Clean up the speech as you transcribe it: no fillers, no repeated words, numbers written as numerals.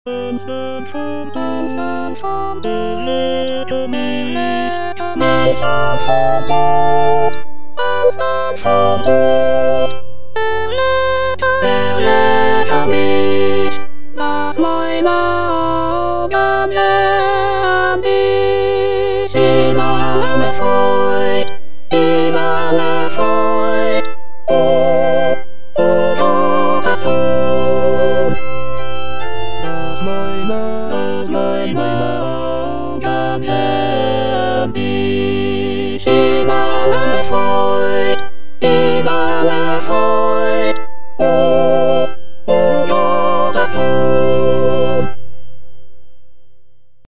Dance and fun, dance and fun, do little me, dance and fun, dance and fun, do little me.